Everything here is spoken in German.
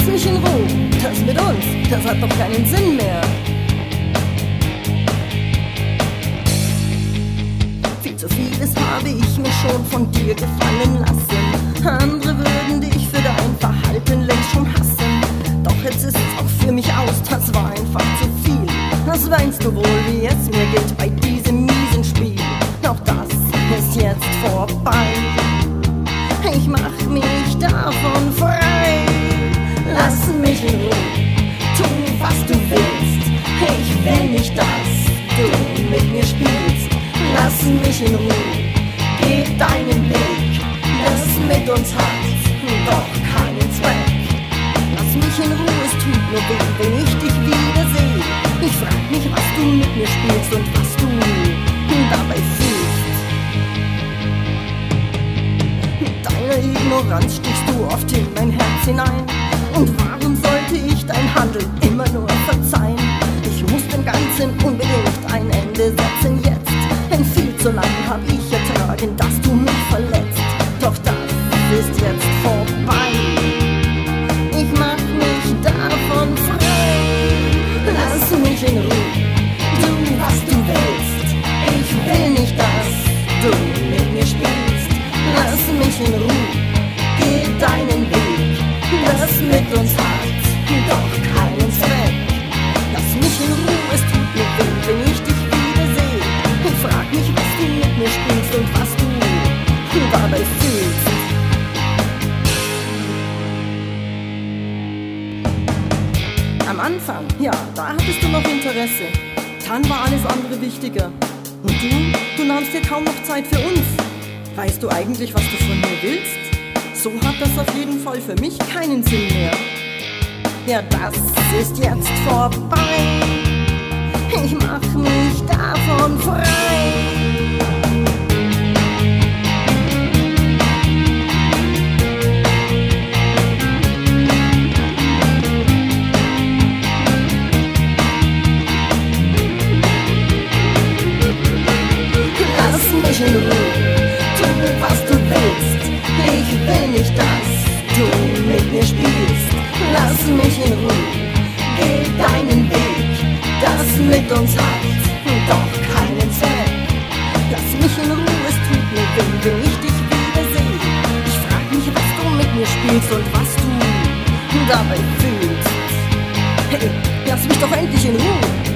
mich in Ruhe, das mit uns, das hat doch keinen Sinn mehr. Viel zu vieles habe ich mir schon von dir gefallen lassen. Andere würden dich für dein Verhalten längst schon hassen. Doch jetzt ist es auch für mich aus, das war einfach zu viel. Das weinst du wohl, wie es mir geht bei diesem miesen Spiel. Doch das ist jetzt vorbei. Ich mach mich davon frei. Lass mich in Ruhe, tu was du willst. Ich will nicht, dass du mit mir spielst. Lass mich in Ruhe, geh deinen Weg. Das mit uns hat doch keinen Zweck. Lass mich in Ruhe, es tut nur weh, wenn ich dich wiedersehe. Ich frag mich, was du mit mir spielst und was du dabei fühlst. Mit deiner Ignoranz stichst du oft in mein Herz hinein. Und warum sollte ich dein Handeln immer nur verzeihen? Ich muss dem Ganzen unbedingt ein Ende setzen jetzt. Denn viel zu lang hab ich ertragen, dass du mich verletzt. Doch das ist jetzt vorbei. Ich mach mich davon frei. Lass mich in Ruhe, tu was du willst. Ich will nicht, dass du mit mir spielst. Lass mich in Ruhe, geh deinen Weg. Das mit uns hat doch keinen Zweck. Lass mich in Ruhe, es tut mir weh, wenn ich dich wiedersehe. Ich frag mich, was du mit mir spielst und was du dabei fühlst. Am Anfang, ja, da hattest du noch Interesse. Dann war alles andere wichtiger. Und du nahmst dir kaum noch Zeit für uns. Weißt du eigentlich, was du von mir willst? So hat das auf jeden Fall für mich keinen Sinn mehr. Ja, das ist jetzt vorbei. Ich mach mich davon frei. Lass mich in Ruhe, tu was du willst. Ich will nicht, dass du mit mir spielst. Lass mich in Ruhe, geh deinen Weg. Das mit uns hat doch keinen Zweck. Lass mich in Ruhe, es tut mir weh, wenn ich dich wiedersehe. Ich frag mich, was du mit mir spielst und was du dabei fühlst. Hey, lass mich doch endlich in Ruhe.